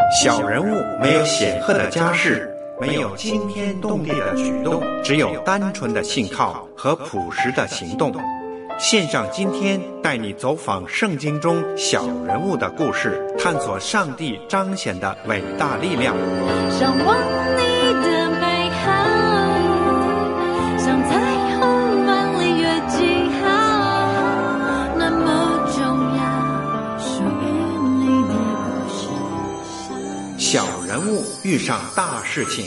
小人物没有显赫的家世，没有惊天动地的举动，只有单纯的信靠和朴实的行动。线上今天带你走访圣经中小人物的故事，探索上帝彰显的伟大力量。 向往你的美好，像彩虹般离越记号，那么重要，属于你的故事。 小人物遇上大事情。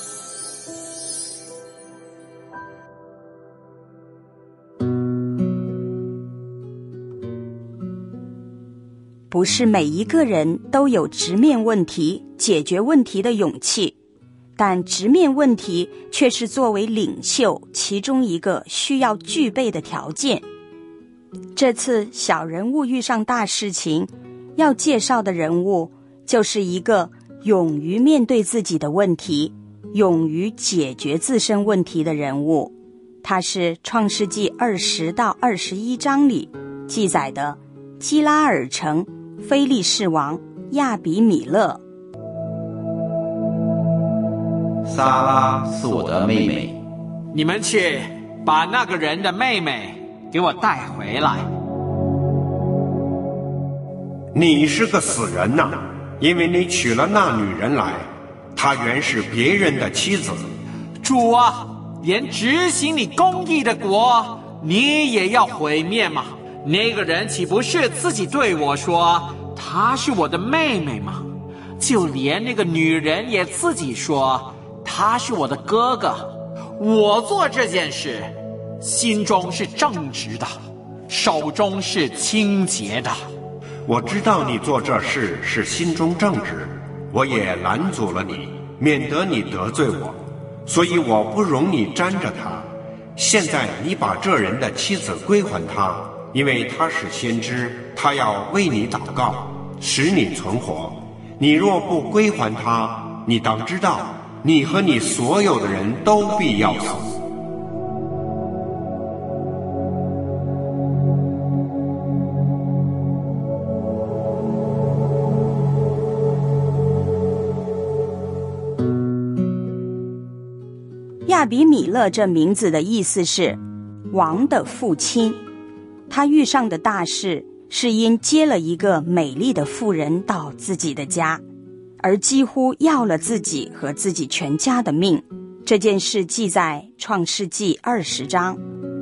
不是每一个人都有直面问题、解决问题的勇气，但直面问题却是作为领袖其中一个需要具备的条件。这次小人物遇上大事情，要介绍的人物就是一个勇于面对自己的问题、勇于解决自身问题的人物。他是创世纪20到21章里记载的基拉尔城非利士王亚比米勒。 撒拉是我的妹妹， 你们去把那个人的妹妹给我带回来。 你是个死人呐，因为你娶了那女人来，她原是别人的妻子。 主啊，连执行你公义的国你也要毁灭吗？那个人岂不是自己对我说她是我的妹妹吗？就连那个女人也自己说她是我的哥哥。我做这件事心中是正直的，手中是清洁的。 我知道你做这事是心中正直，我也拦阻了你，免得你得罪我，所以我不容你沾着他。现在你把这人的妻子归还他，因为他是先知，他要为你祷告，使你存活。你若不归还他，你当知道，你和你所有的人都必要死。 亚比米勒这名字的意思是王的父亲。他遇上的大事是因接了一个美丽的妇人到自己的家，而几乎要了自己和自己全家的命。这件事记在创世纪20章。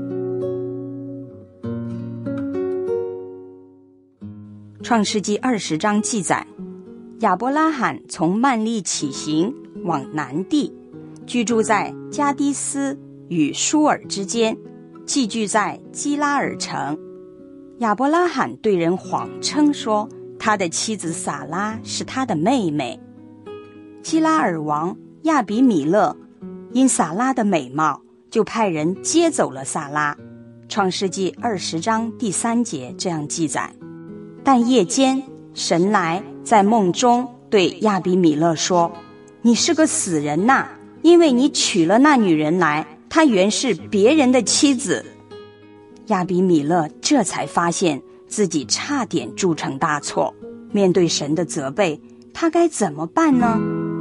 创世纪20章记载，亚伯拉罕从曼利起行往南地，居住在加迪斯与舒尔之间，寄居在基拉尔城。亚伯拉罕对人谎称说他的妻子撒拉是他的妹妹。基拉尔王亚比米勒因撒拉的美貌，就派人接走了撒拉。创世纪20章第3节这样记载。但夜间神来在梦中对亚比米勒说，你是个死人呐，因为你娶了那女人来，她原是别人的妻子。亚比米勒这才发现自己差点铸成大错，面对神的责备，他该怎么办呢？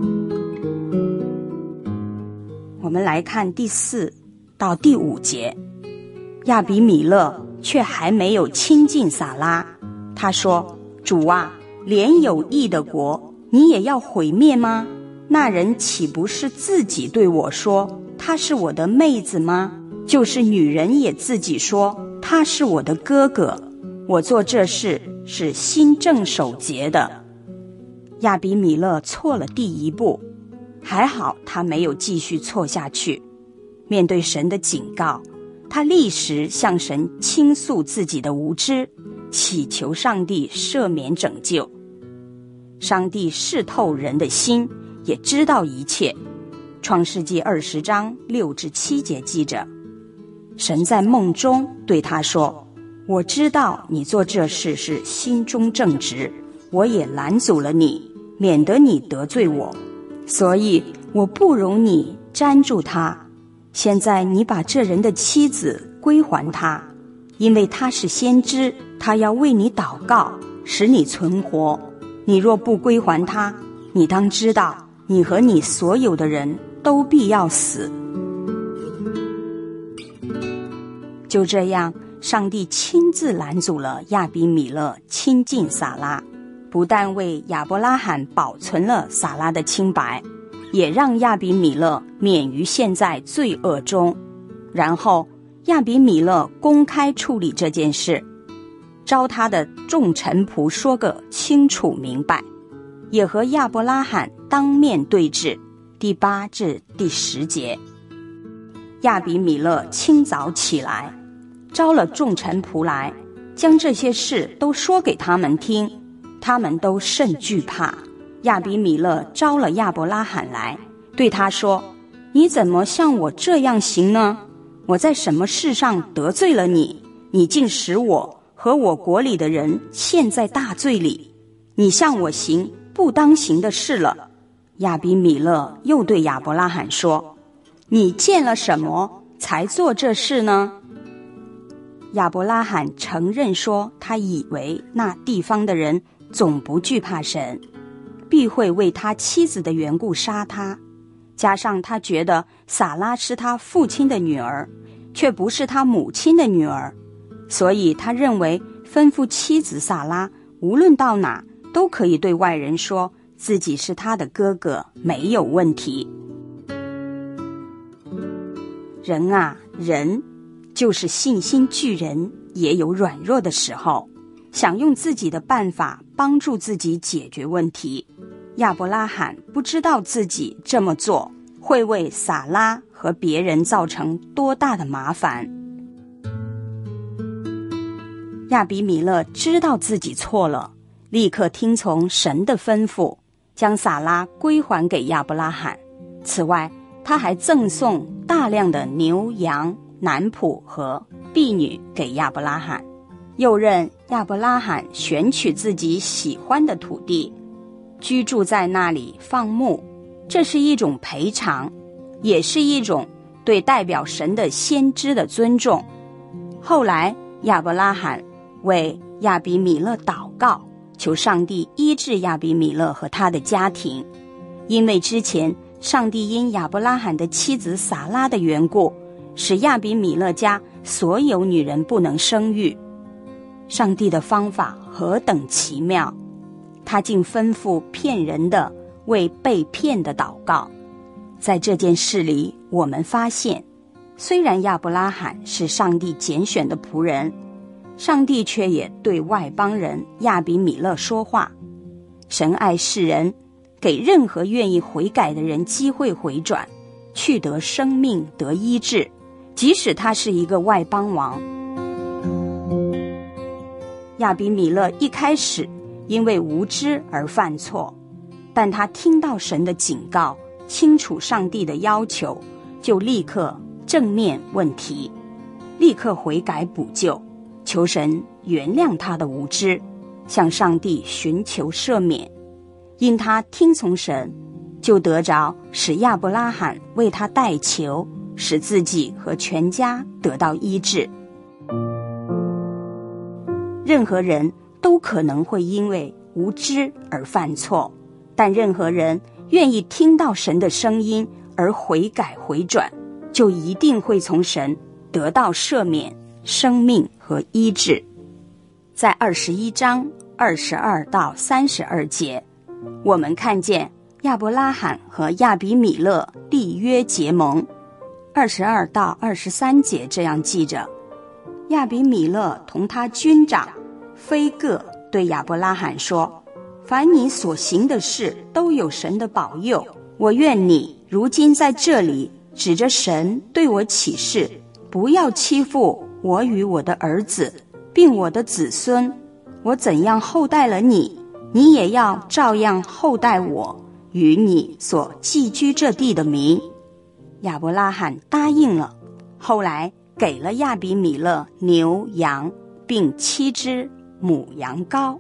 我们来看第4到第5节。亚比米勒却还没有亲近撒拉，他说，主啊，连有义的国你也要毁灭吗？那人岂不是自己对我说她是我的妹子吗？就是女人也自己说他是我的哥哥。我做这事是心正守节的。亚比米勒错了第一步，还好他没有继续错下去。面对神的警告，他立时向神倾诉自己的无知，祈求上帝赦免拯救。上帝视透人的心，也知道一切。创世纪20章6至7节记着，神在梦中对他说，我知道你做这事是心中正直，我也拦阻了你，免得你得罪我，所以我不容你沾住他。现在你把这人的妻子归还他，因为他是先知，他要为你祷告，使你存活。你若不归还他， 你当知道，你和你所有的人都必要死。就这样，上帝亲自拦阻了亚比米勒亲近撒拉，不但为亚伯拉罕保存了撒拉的清白，也让亚比米勒免于陷在罪恶中。然后亚比米勒公开处理这件事，召他的众臣仆说个清楚明白，也和亚伯拉罕当面对质。第8至第10节，亚比米勒清早起来，招了众臣仆来，将这些事都说给他们听，他们都甚惧怕。亚比米勒招了亚伯拉罕来，对他说：你怎么像我这样行呢？我在什么事上得罪了你？你竟使我和我国里的人陷在大罪里，你向我行不当行的事了。亚比米勒又对亚伯拉罕说：你见了什么才做这事呢？亚伯拉罕承认说，他以为那地方的人总不惧怕神，必会为他妻子的缘故杀他，加上他觉得撒拉是他父亲的女儿，却不是他母亲的女儿，所以他认为吩咐妻子撒拉无论到哪都可以对外人说自己是他的哥哥，没有问题。人啊，人就是信心巨人，也有软弱的时候，想用自己的办法帮助自己解决问题。亚伯拉罕不知道自己这么做会为撒拉和别人造成多大的麻烦。亚比米勒知道自己错了，立刻听从神的吩咐，将撒拉归还给亚伯拉罕。此外，他还赠送大量的牛羊男仆和婢女给亚伯拉罕，又任亚伯拉罕选取自己喜欢的土地，居住在那里放牧。这是一种赔偿，也是一种对代表神的先知的尊重。后来亚伯拉罕为亚比米勒祷告，求上帝医治亚比米勒和他的家庭，因为之前上帝因亚伯拉罕的妻子撒拉的缘故，使亚比米勒家所有女人不能生育。上帝的方法何等奇妙，他竟吩咐骗人的为被骗的祷告。在这件事里，我们发现，虽然亚伯拉罕是上帝拣选的仆人，上帝却也对外邦人亚比米勒说话。神爱世人，给任何愿意悔改的人机会回转，去得生命，得医治，即使他是一个外邦王。亚比米勒一开始因为无知而犯错，但他听到神的警告，清楚上帝的要求，就立刻正面问题，立刻悔改补救，求神原谅他的无知，向上帝寻求赦免。因他听从神，就得着使亚伯拉罕为他代求，使自己和全家得到医治。任何人都可能会因为无知而犯错，但任何人愿意听到神的声音而悔改回转，就一定会从神得到赦免、生命和医治。在21章22到32节，我们看见亚伯拉罕和亚比米勒立约结盟。22到23节这样记着：亚比米勒同他军长非各对亚伯拉罕说，凡你所行的事都有神的保佑，我愿你如今在这里指着神对我起誓，不要欺负我与我的儿子并我的子孙，我怎样厚待了你，你也要照样厚待我与你所寄居这地的民。亚伯拉罕答应了，后来给了亚比米勒牛羊并7只母羊羔。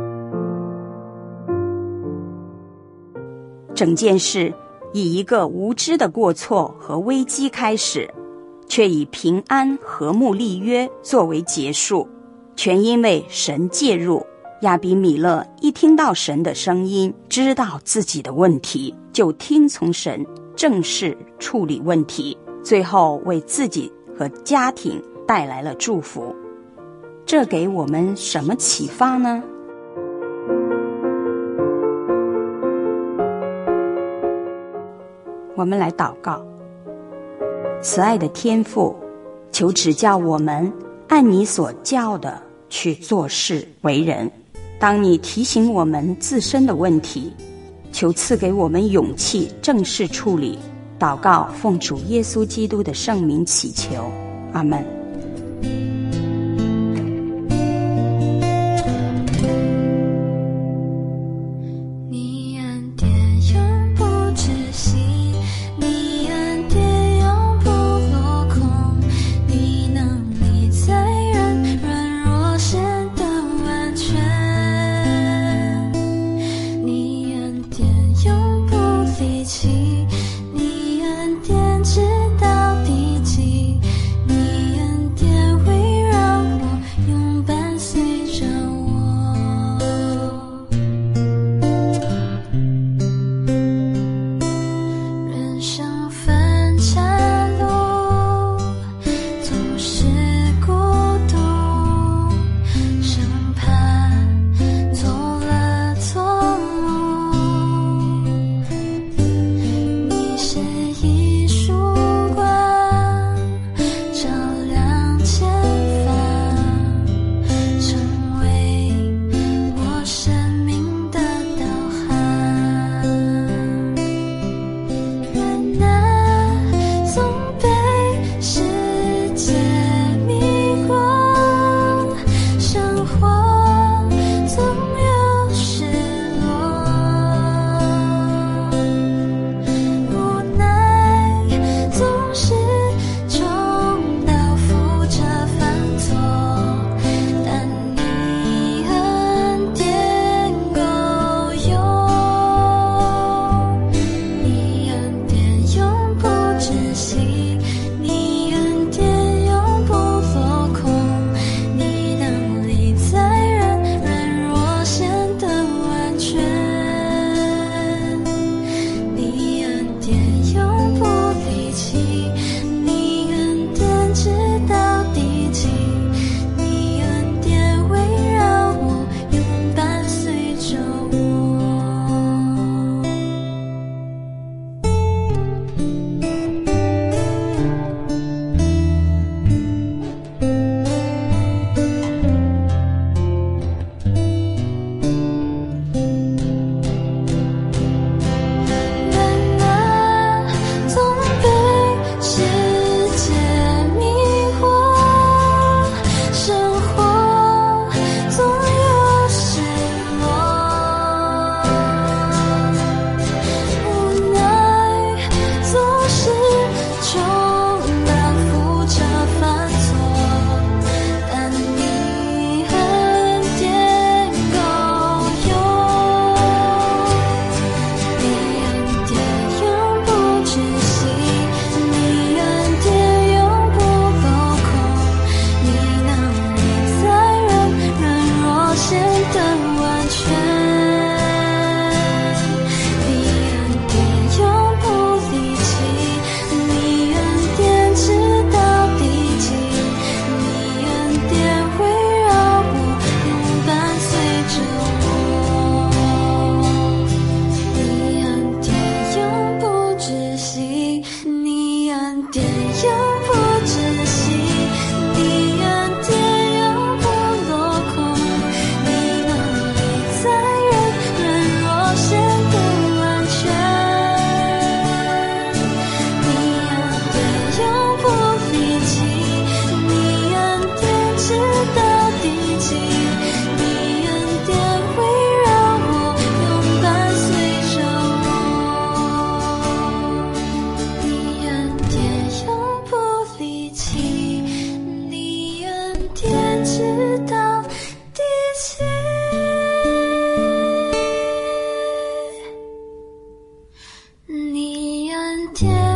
整件事以一个无知的过错和危机开始，却以平安和睦立约作为结束，全因为神介入， 亚比米勒一听到神的声音，知道自己的问题，就听从神，正式处理问题，最后为自己和家庭带来了祝福。这给我们什么启发呢？我们来祷告。慈爱的天父，求指教我们按你所教的去做事为人。当你提醒我们自身的问题，求赐给我们勇气正式处理。祷告奉主耶稣基督的圣名祈求，阿们。 天。